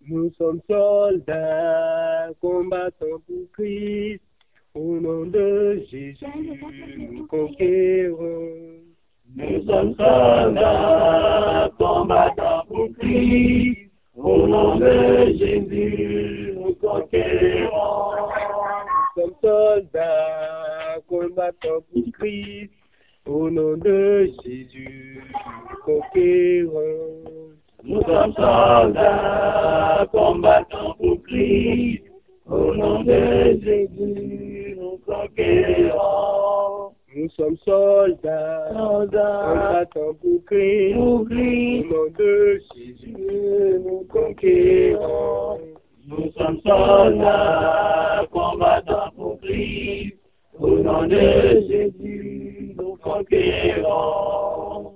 Nous sommes soldats, combattants pour Christ. Au nom de Jésus, nous conquérons. Nous sommes soldats, combattants pour Christ. Au nom de Jésus, nous conquérons. Nous sommes soldats, combattants pour Christ. Au nom de Jésus, nous conquérons. Nous sommes soldats, combattants pour Christ. Au nom de Jésus, nous conquérons. Nous sommes soldats, combattants pour Christ. Au nom de Jésus, nous conquérons. Nous sommes soldats, combattants pour Christ. Au nom de Jésus, nous conquérons.